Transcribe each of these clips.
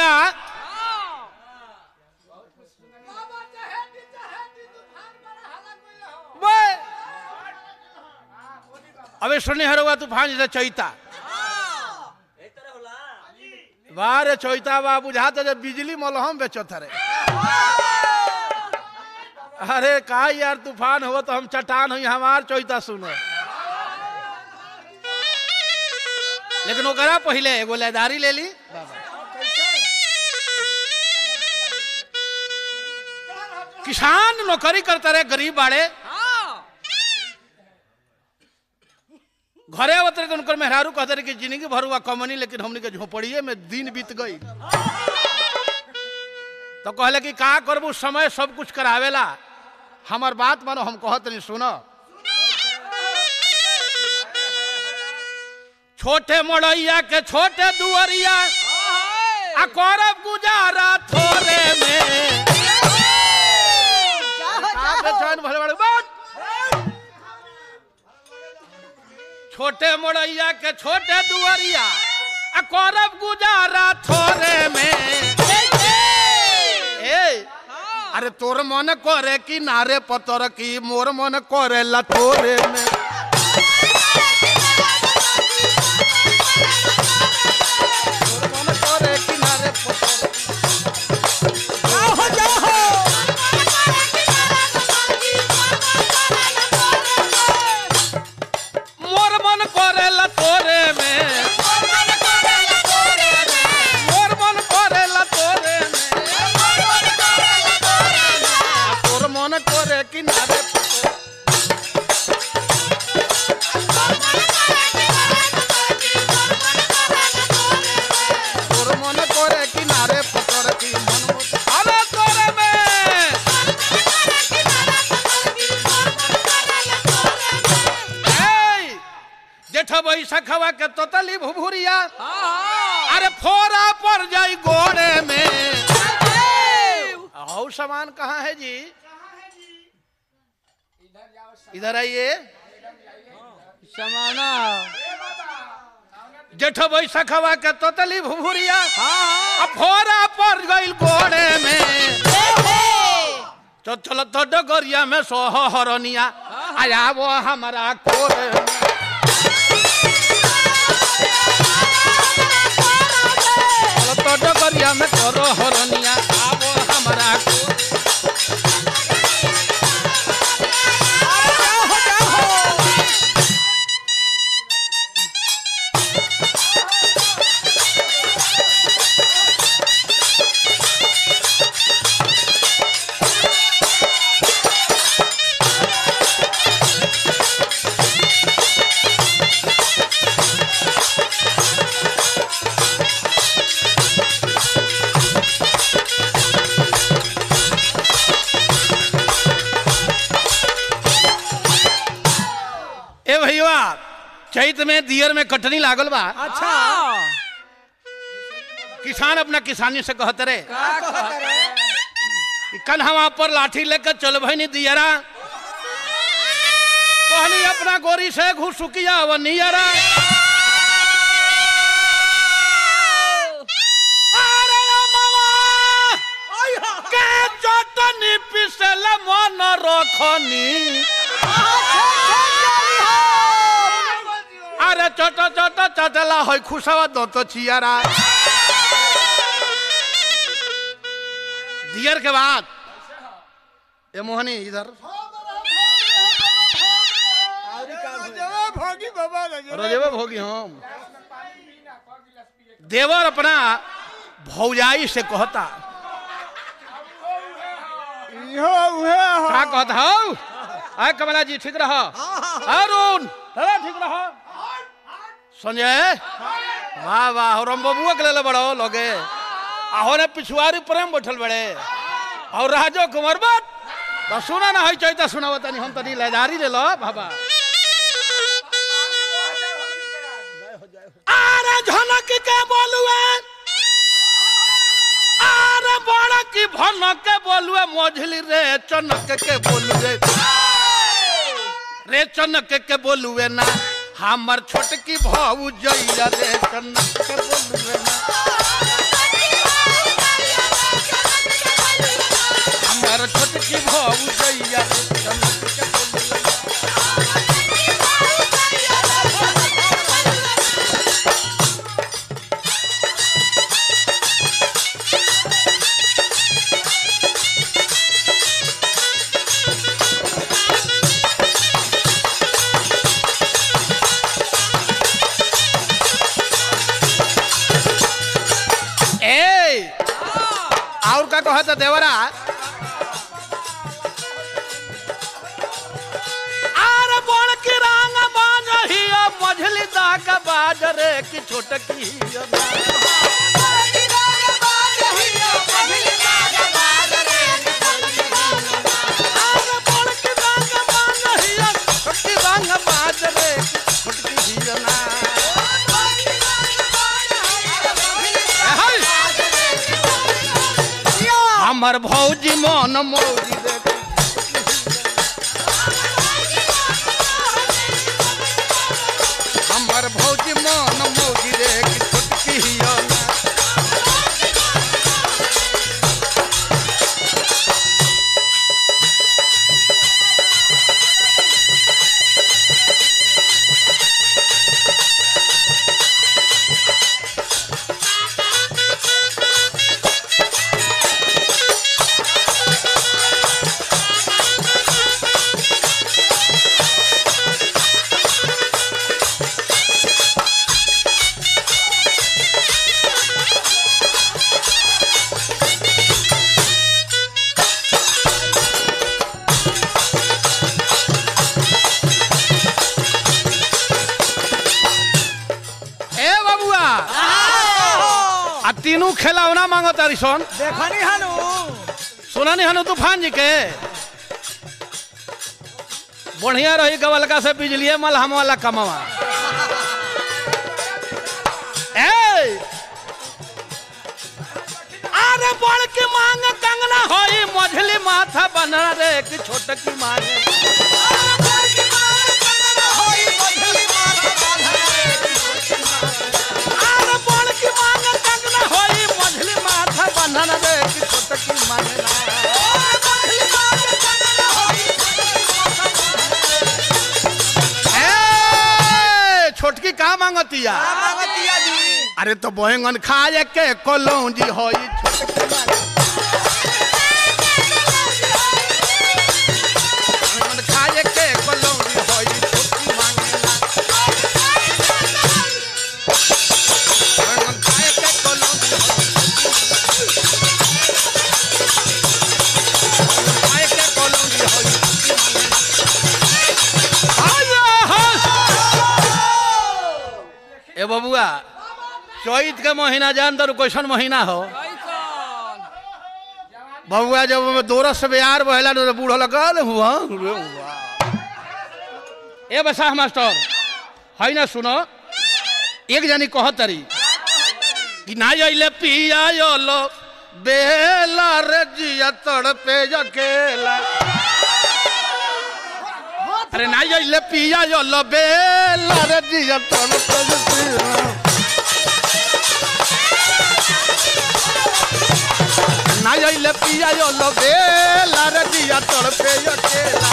भैया अबे सुनी हरुआ तूफान जैसे चैता बारे चैता बा बुझाते जब बिजली मलहम बेचत रे। अरे का यार तूफान हो तो हम चट्टान हुई हमार चैता सुनो। लेकिन ओकरा पहले एगो लयदारी ले ली। किसान नौकरी करते रहे गरीब बाड़े घरे उतरे तो उनकर मेहरारू कहते रहे कि जिंदगी भर हुआ कमनी लेकिन हमने के झोपड़िए में दिन बीत गई। तो कहले कि का करबू समय सब कुछ करावेला हमार बात मानो हम कहत नहीं सुनो। छोटे मोड़ैया के छोटे दुअरिया आ करब गुजारा थोरे में भले बड़े बात। छोटे मोड़ैया के छोटे दुअरिया आ करब गुजारा थोरे में। अरे तोर मन करे कि नारे पतर की मोर मन करे लथोरे में। तोर मन करे कि नारे पतर जाओ जाओ मोर मन करे लथोरे में। मोर मन करे लथोरे में। मन करे किनारे तोर मन करे किनारे पतर की मन अरे तोरे में। जेठ बैसखवा के तोतली भुभुरिया अरे फोरा पर जाई गोड़े में। हौ सामान कहाँ है जी? इधर आइए समाना। जेठ बैसखवा के तोतली भुभुरिया फोरा पर गई गोड़े में। चल तो डगरिया में सोहरनिया आया वो हमारा कोरे में। चल तो डगरिया में करो हरनिया आवो हमारा चैत में दियर में कटनी लागल बा। अच्छा किसान अपना किसानी से कहते रहे कन्हवा पर लाठी लेकर चल भैनी दियरा कहनी अपना गोरी से घुसुकिया व नियरा। के चटनी पिसल मन रखनी अरे छोटा छोटा चटला है खुशवा दो तो चियारा। दियर के बाद ये मोहनी इधर रजवा भोगी हम देवर अपना भौजाई से कहता क्या कहता हो कमला जी ठीक रहो अरुण ठीक रहो संजय वाह वाह और बबुआ के ले बड़ो लोगे आहो ने पिछुआरी प्रेम बैठल बड़े और राजो कुमार बात तो सुना ना है चैता सुनाव तनी हम तनी लेदारी ले लो बाबा। अरे झनक के बोलुए अरे बड़ा की भनक के बोलुए मोझली रे चनक के बोलुए रे चनक के बोलुए ना हमर छोटकी भाऊ जइया रे चनक के बोलुए ना। हमर छोटकी भौजैया चमक के और का कहत देवरा आर बड़ के रंग बाजहिया मझली दाग बाजरे की छोटकी हमर भौजी मन मौजी देख हमर भौजी मन मौजी देख छोटकी हिया तीनों खिलौना मांगो तारी सन देखनी हनु सुनानी हनु तूफान जी के बढ़िया रही गवलका से बिजलिए मलहम वाला कमावा अरे बड़ की मांग कंगना होई मझली माथा बना रे कि छोटकी मांगे बंधन दे कि छोटकी मांगना छोटकी का मांगतिया जी अरे तो बैंगन खाए के कलौजी होई बैंगन खाए के कलौजी होई छोटकी मांगना बैंगन खाए के कलौजी ए बबुआ चैत के महीना जान तर कैसन महीना हो बबुआ जब दोरस बिहार बहला तो बूढ़ लगल हुआ ए बसा मास्टर है ना सुनो एक जानी कह तरी कि ना अइले पिया लो बेला रे जिया तड़पे अकेला अरे ना अइले पिया लो बेला रे जिया तड़पे ना अइले पिया लो बेला रे जिया तड़पे अकेला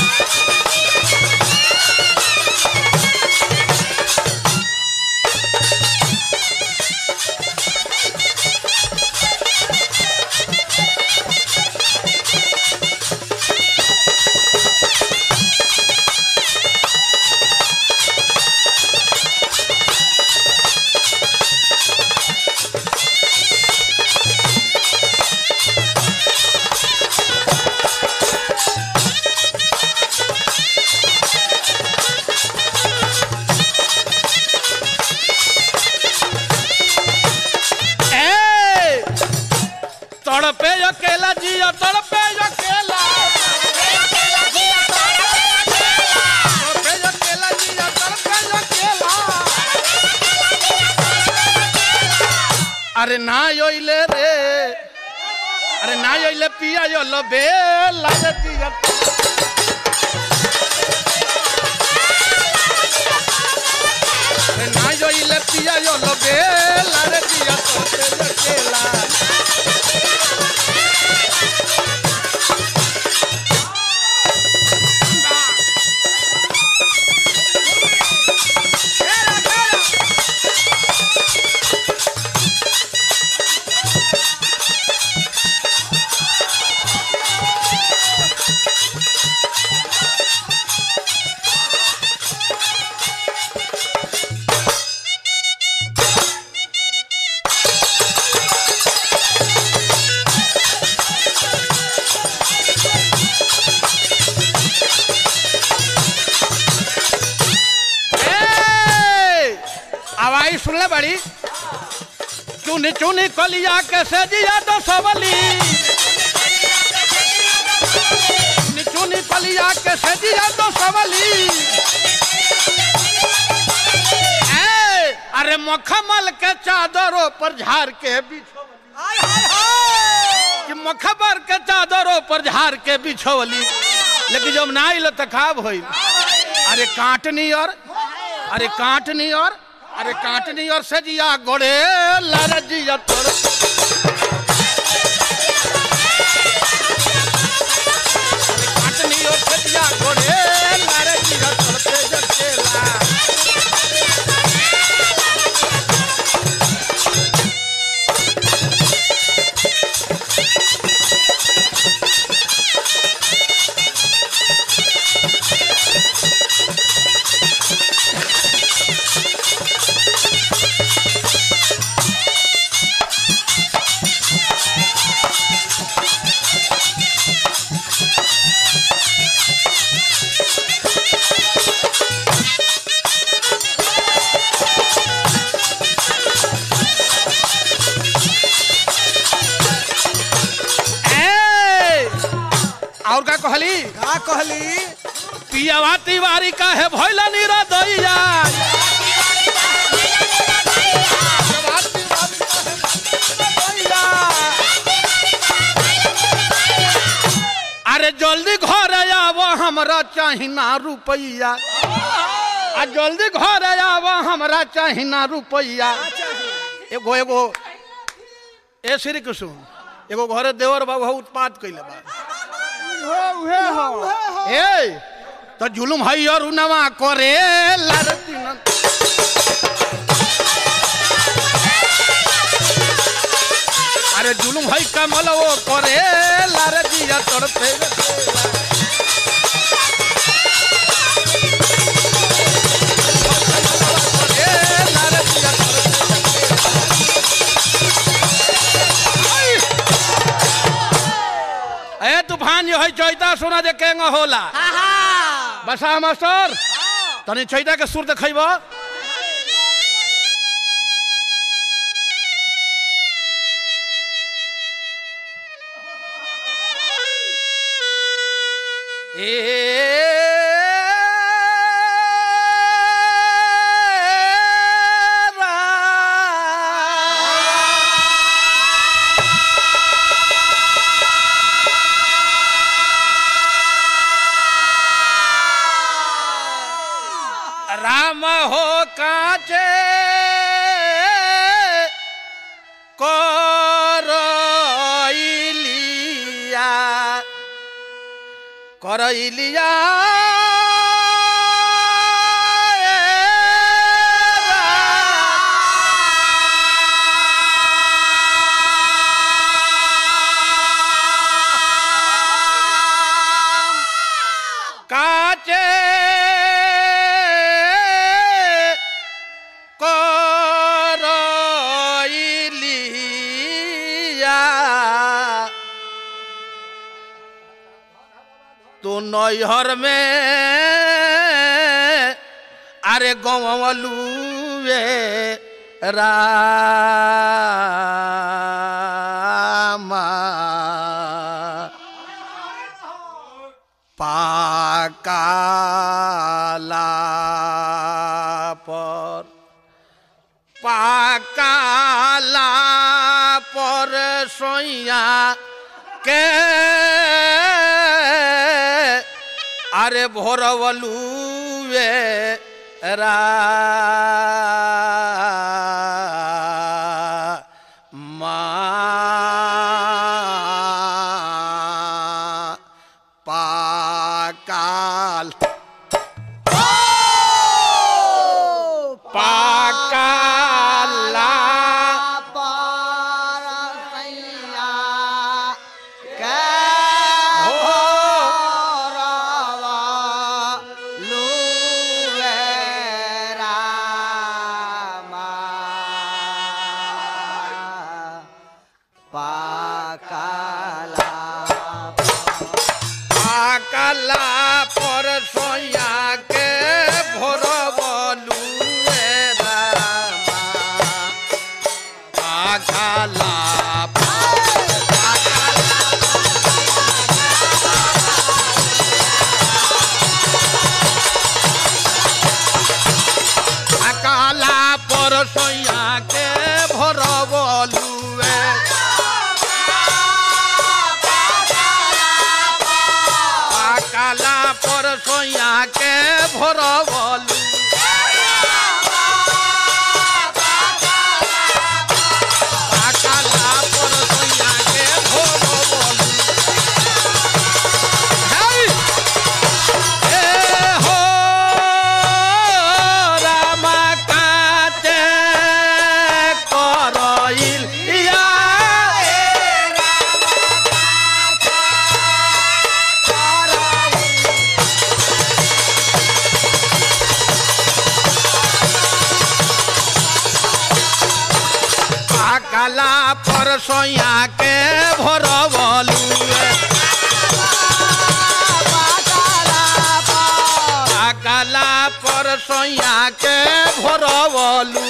तड़पे अकेला जिया तड़पे अकेला अरे ना योइले रे अरे ना योइले पिया यो लो बेला रे जिया अरे ना योइले पिया यो लो बेला रे जिया तड़पे अकेला आवाज सुन ले बड़ी चुनी चुनी कलिया कैसे जिया तो सबली चुनी चुनी कलिया कैसे जिया तो सबली अरे मखमल के चादरों पर झाड़ के बिछोवली मखमल के चादरों पर झाड़ के बिछोवली लेकिन जब ना आइल तो खाब होई अरे काटनी और सजिया गोड़े लरजिया तोर काटनी और सजिया गोड़े लरजिया तोर पे जचेला और का कहली पियावा तिवारी का है भैला नीरा दैया अरे जल्दी घर आव हमरा चाही ना रुपैया जल्दी घर आव हमरा चाही ना रुपैया एगो ए श्री कृष्ण एगो घरे देवर बाबू उत्पाद कैले बा तो जुलुम है और नवा करे अरे जुलुम है कमल वो करे लारजिया तड़पे तूफान जो है चैता सुना दे के होला बसा मास्टर तनी चैता के सुर देखब राम हो काचे करइलिया काचे तो नैहर में अरे गवलुए रामा पाकाला पर सोइया के अरे भोरवलुए रामा पाकाल पाकाला पाकाला पर सोया के भोरवलुए रामा पर सोया के भरवलुए पाकला पर सोया के भरवलु पाकला पर सोया के भरवलु काला पर सोया के भरवलु काला पर सोया के भरवलु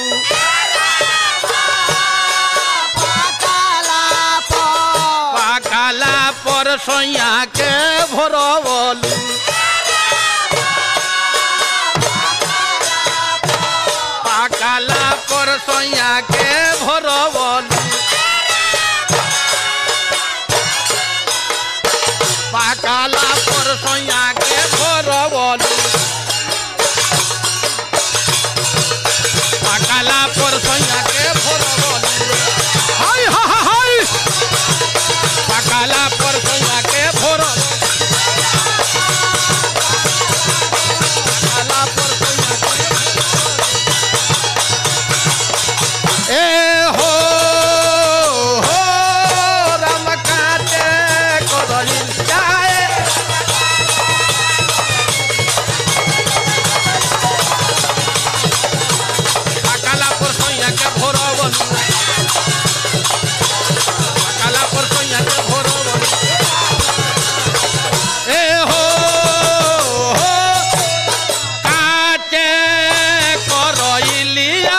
काला पर सोया के भरवलु काला पर सोया के भरवलु पाकाला पर सोया के भरवलु पाकाला पर सोया के भरवलु हाय हाय हाय पाकाला पर सोया के भरवलु पाकाला पर सोया के ए हो राम काटे करली जाए पाकाला पर सोया के भरवलु पाकाला पर सोया के भरवलु ए हो काटे करइलिया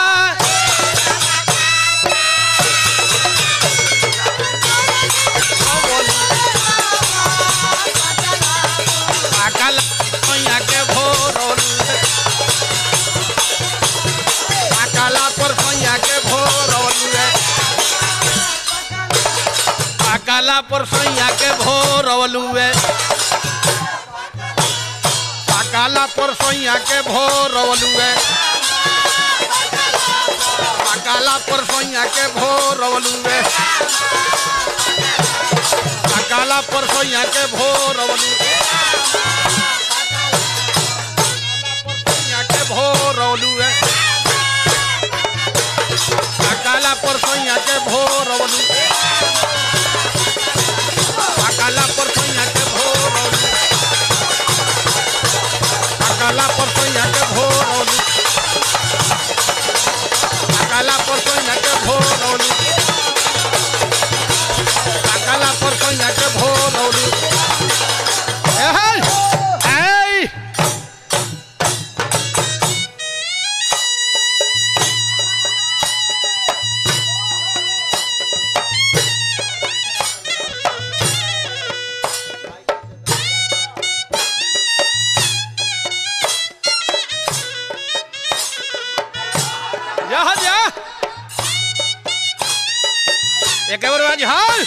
पाकाला सोया के भरवलु पाकाला पर सोया के भरवलु पाकाला पर सोया के भरवलु पाकाला पर सोया के भरवलु पाकाला पर सोया के भरवलु पाकाला पर सोया के भरवलु पाकाला पर सोया के भरवलु पाकाला पर सोया के भरवलु पाकाला पर सोया के भरवलु पाकाला पर सोया के भरवलु पाकाला पर सोया के भरवलु एक बार बाजी हाय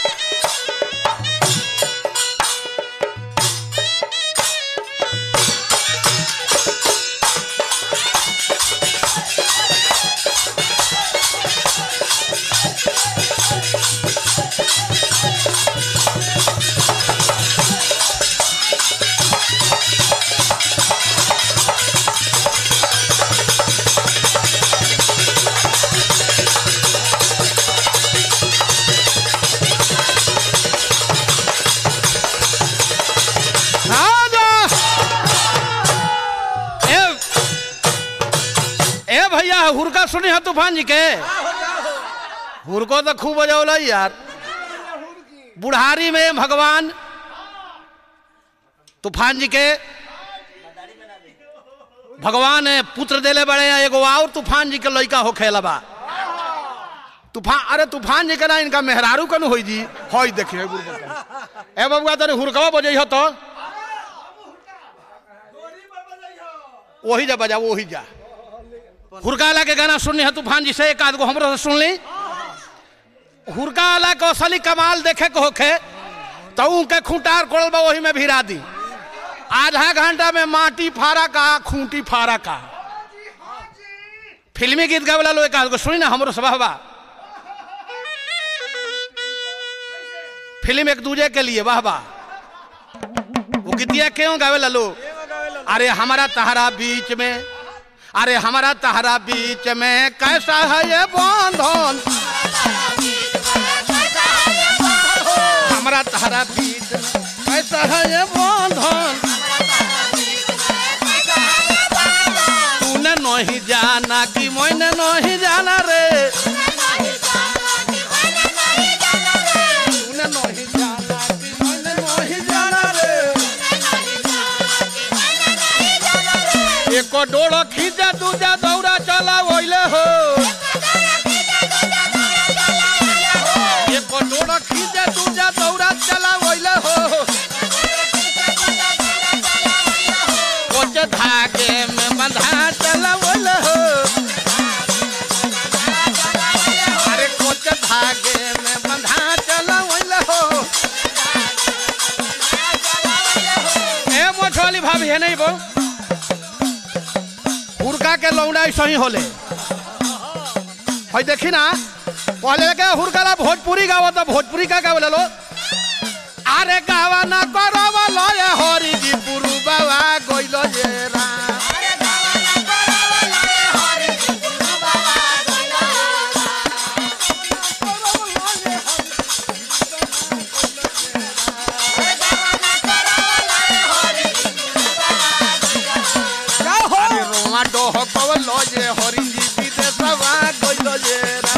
हुरका सुनी है तूफान जी के हुरको तो खूब बजौल यार बुढ़ारी में भगवान तूफान जी के भगवान पुत्र देले बड़े एगो और तूफान जी के लड़का हो खेलबा तूफान अरे तूफान जी के ना इनका मेहरारू कनु होई जी होई देखिए ए बबुआ तने हुरकवा बजई हो तो वही जा बजा वही जा हुरकाला के गाना सुननी है तूफान जी से, एक आध गो हमरो से सुन ली। हुरकाला को असली कमाल देखे को होखे तो उनके खूंटार कोड़ल बा वही में भिरा दी, आधा घंटा में माटी फारा का खूंटी फारा का। फिल्मी गीत गावेला लो एक आध गो सुनी ना हमरो स्वभाव बा। फिल्म एक दूजे के लिए वाह वाह, वो गीतिया क्यों गावेला लो? अरे हमारा तहरा बीच में, अरे हमारा तहरा बीच में कैसा है ये बंधन, हमारा तहरा बीच में कैसा है ये बंधन, तूने नहीं जाना कि मैंने नहीं जाना रे, तूने नहीं जाना कि मैंने नहीं जाना रे। एको डोरो खींचा दूजा दौड़ा चला ओइले हो, एको डोरो खींचा दूजा दौड़ा चला ओइले हो, कुछ धागे में बंधा चला ओइले हो, अरे कुछ धागे में बंधा चला ओइले हो। ए मोछवाली भाभी है नहीं वो हुरका के लौंडा सही होले है, देखी ना पहले के हुरकाला भोजपुरी गावो तो भोजपुरी का गावे लो, अरे गावा ना करवा लो ये हरि जी पुरु बाबा गइलो ये रा, अरे गावा ना करवा लो ये हरि जी पुरु बाबा गइलो ये रा, अरे गावा ना करवा लो ये हरि जी पुरु बाबा गइलो, क्या हो अरे रोमा डोह कवलो ये हरि जी विदेशवा गइलो ये रा,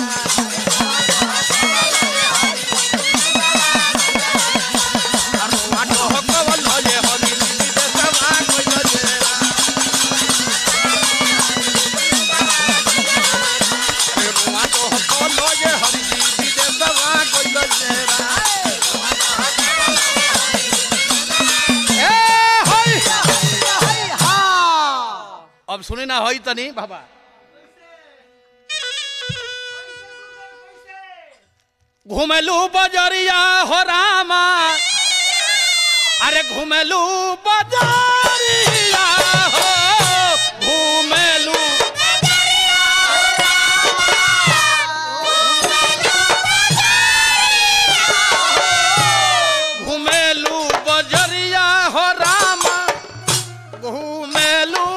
अब सुनी ना होई तनी बाबा। घुमेलू बजरिया हो रामा, अरे घुमेलू बजरिया हो, घुमेलू घुमेलू बजरिया हो रामा, घुमेलू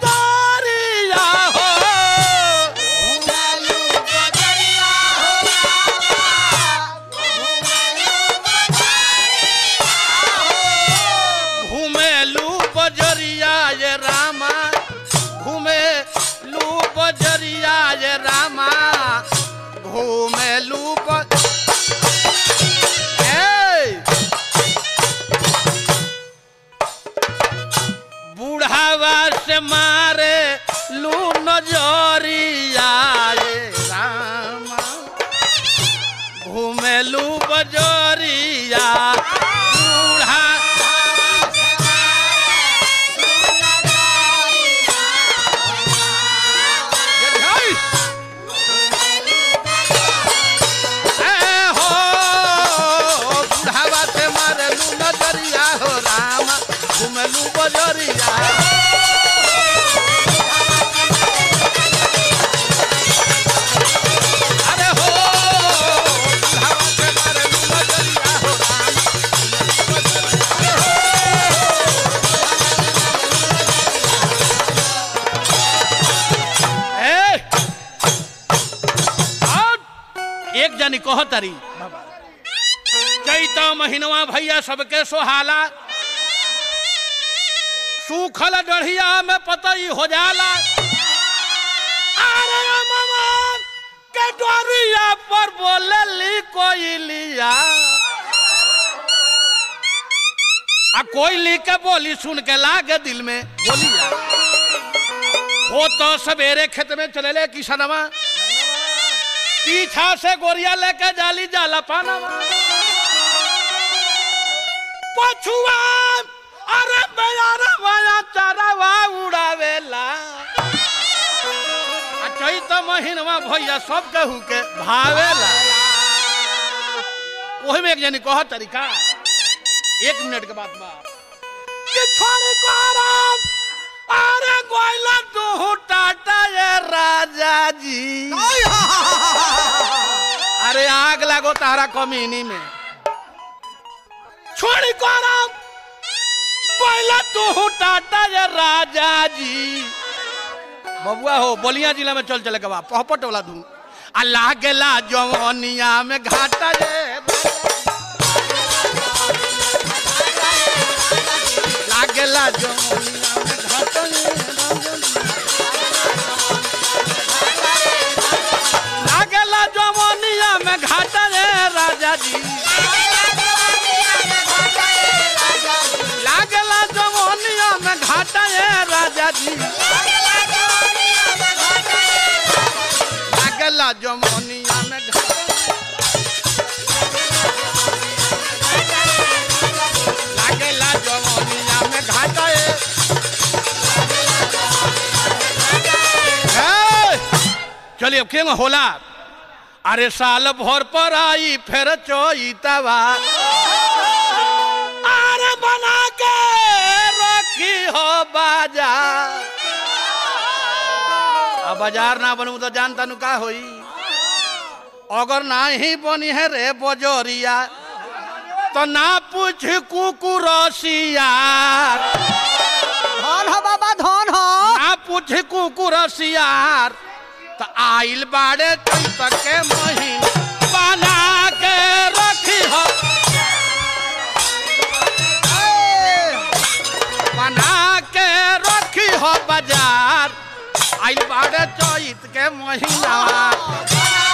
बुढ़ावा से मारे लू नजरिया ये रामा, घूमेलू बजरिया बूढ़ा घुमेलू बजरिया, अरे हो बजरिया हो राम, एक जानी कह तारी चैता महीनवा भैया सबके सोहाला, सूखल डढ़िया में पतई हो जाला, अरे मामा के डोरिया पर बोले ली कोई लिया, आ कोई ली के बोली सुन के लागे दिल में बोलिया, हो तो सवेरे खेत में चले ले किसनवा, पीछा से गोरिया लेके जाली जाला पानवा, पछुआ अरे बेयारा वाला चारावा उड़ावेला, चैत महीनवा भैया सब कहू के भावेला ओही में एक जनी कह तरीका 1 मिनट के बाद कि छोड़ को आराम अरे गोइला तू टाटा ये राजा जी अरे आग लागो तारा कमीनी में छोड़ को आराम गोइला तू टाटा ये राजा जी बबुआ हो बलिया जिला में चल चले के बा पहपट वाला धूम अल्लाह गेला जवनिया में घाटा जे लागेला जवनिया में घाटा लागेला जवनिया में घाटा रे राजा जी लागेला जवनिया में घाटा रे राजा जी लागेला जवनिया में लागेला जवनिया में घाटा चलिए अब क्यों होला अरे साल भर पर आई फिर चोईतवा अरे बना के रखी हो बाजार अब बाजार ना बनू तो जानता नु का होई अगर ना ही बनी है रे बजोरिया तो ना पूछ कुकुरसिया धन हो बाबा धन हो ना पूछ कुकुरसियार तो आइल बाड़े चैत के महीन बना के रखी हो बना के रखी हो बाजार आइल बाड़े चैत के महीना